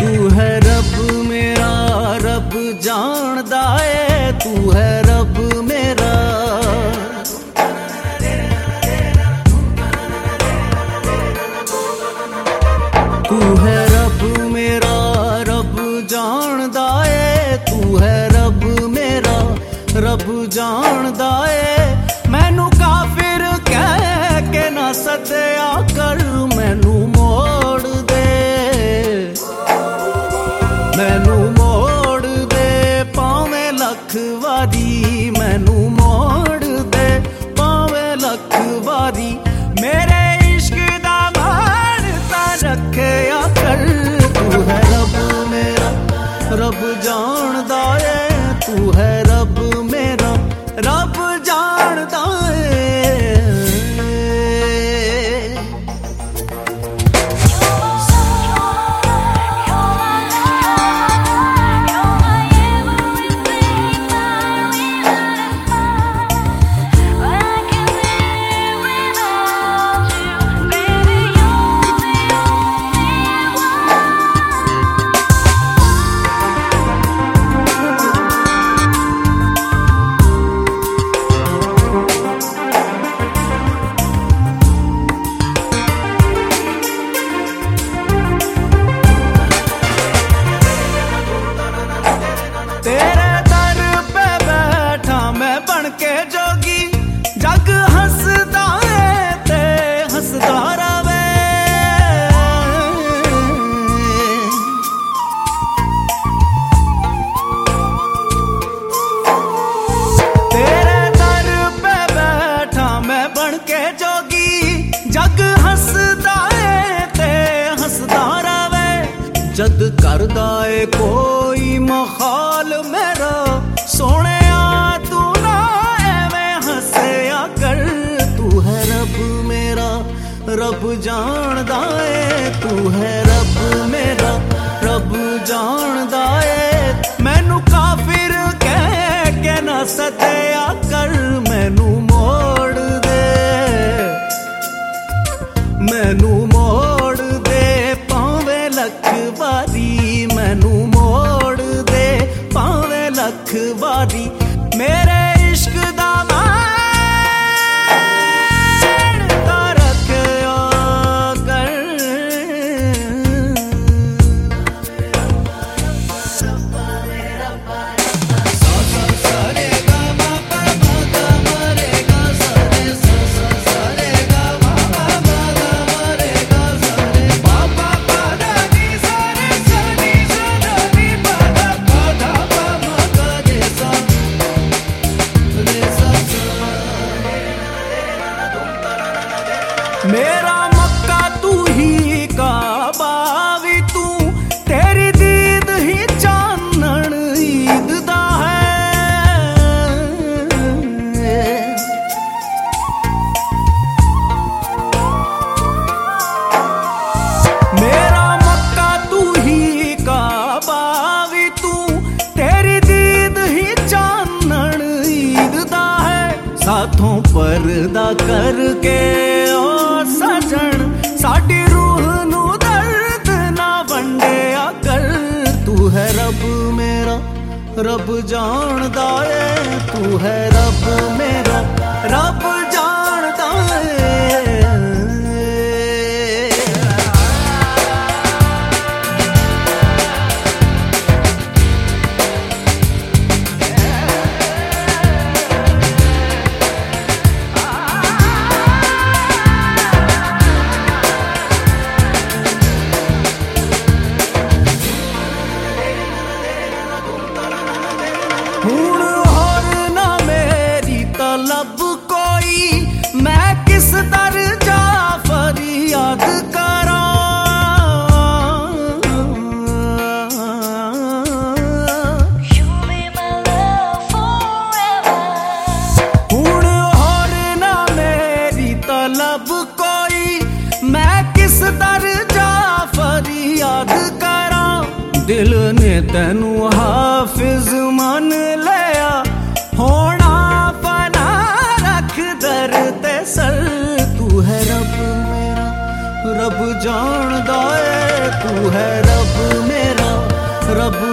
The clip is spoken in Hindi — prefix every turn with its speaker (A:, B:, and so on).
A: तू है रब मेरा, रब जानदा है, तू है रब मेरा। तू है रब मेरा, रब जानदा है, तू है रब मेरा, रब जानदा है। मैनू काफिर कह के ना सदया कर, मैनू मोड़ दे, मैनू मोड़ दे पावें लख वारी, मैनू मोड़ दे पावें लख वारी। मेरे इश्क दा मानता रखया कर, तू है रब मेरा, रब जानदा है, तू है रब मेरा, रब जानदा है। तेरे दर पे बैठा मैं बन के जोगी, जग हंसदा है ते हंसदा रवे। तेरे दर पे बैठा मैं बन के जोगी, जग हंसदा है ते हंसदा रवे। जद करदा है कोई मखाल मेरा, सोने तू ना एवें हंसया कर। तू है रब मेरा, रब जानदा है, तू है रब मेरा, रब जानदा है। मैनू काफिर कह के ना सदया कर, मैनू मोड़ दे, मैनू मोड़ दे पावें लख वारी, मैनू मोड़ दे पावें लख वारी। मेरे इश्क दा मानता रखया कर। मेरा मक्का तू ही काबा भी तू, तेरी दीद ही चानन ईद दा है। मेरा मक्का तू ही काबा भी तू, तेरी दीद ही चानन ईद दा है। साथों पर्दा करके सजन साडी रूह नू दर्द ना वंडिया कर। तू है रब मेरा, रब जानदा है, तू है रब मेरा, रब जानदा है। हुण होर ना मेरी तलब कोई, मैं किस दर जा फरियाद करा। हुण होर ना मेरी तलब कोई, मैं किस दर जा फरियाद करा। दिल ने तैनू हाफिज मन लिया, होना फना रख दर ते सर। तू है रब मेरा, रब जानदा है, तू है रब मेरा, रब